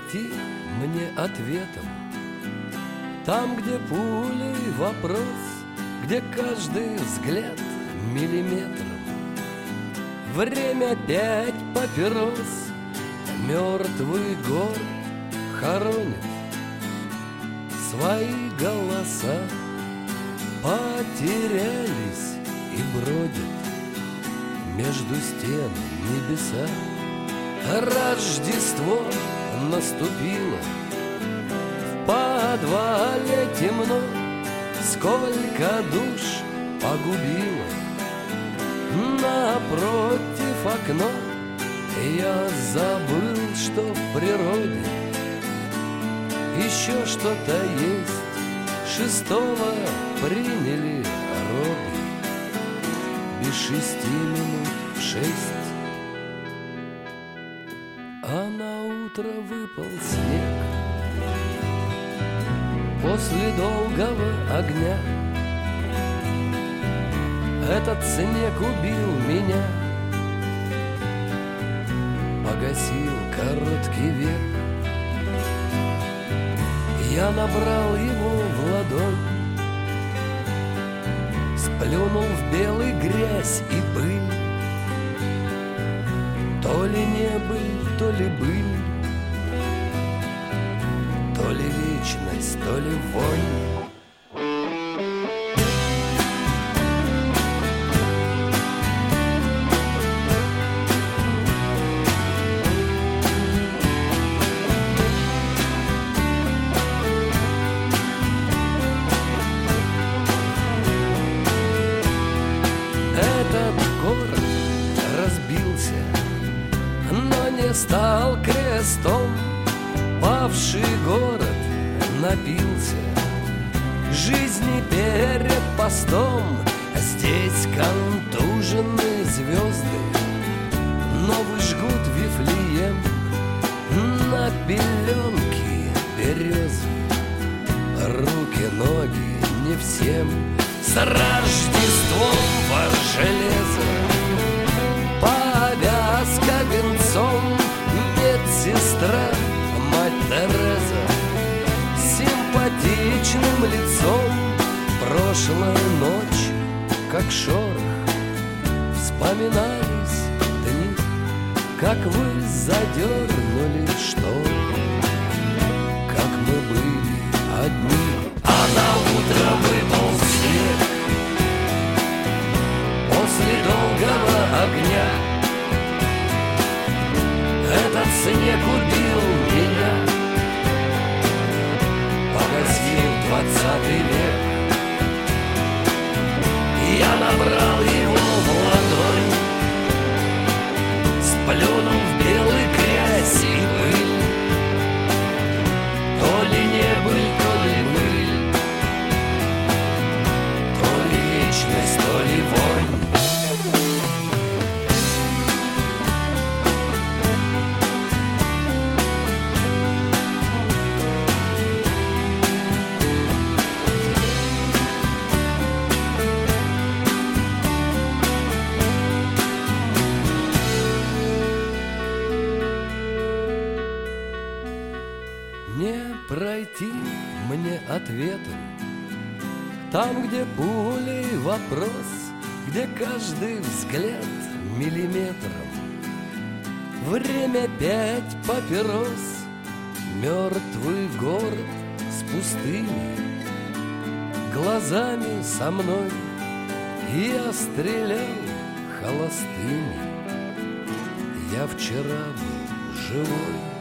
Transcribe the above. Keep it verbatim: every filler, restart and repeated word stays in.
пройти мне ответом там, где пулей вопрос, где каждый взгляд миллиметром. Время пять папирос, мертвый город хоронит свои голоса, потерялись и бродят между стен небеса. Рождество наступило, в подвале темно, сколько душ погубило. Напротив окно я забыл, что в природе еще что-то есть. Шестого приняли роды, без шести минут в шесть. А на утро выпал снег после долгого огня. Этот снег убил меня, погасил короткий век. Я набрал его в ладонь, сплюнул в белый грязь и пыль. То ли не быль, то ли быль, то ли вечность, то ли вонь. Стал крестом, павший город напился жизни перед постом. Здесь контуженные звезды новый жгут Вифлеем на пеленки березы. Руки, ноги не всем с Рождеством во железо. Повязка венцом, медсестра, мать Тереза, симпатичным лицом. Прошлая ночь, как шорох, вспоминались дни, как вы задернули шторы, как мы были одни. А на утро выпал снег после долгого огня. Этот снег убил меня, погасил двадцатый век. Я набрал его в ладонь, сплюнул в белый грязь и пыль. То ли не быль, то ли быль, то ли вечность, то ли вонь. Пройти мне ответом там, где пулей вопрос, где каждый взгляд миллиметром. Время пять папирос, мертвый город с пустыми глазами со мной. Я стрелял холостыми, я вчера был живой.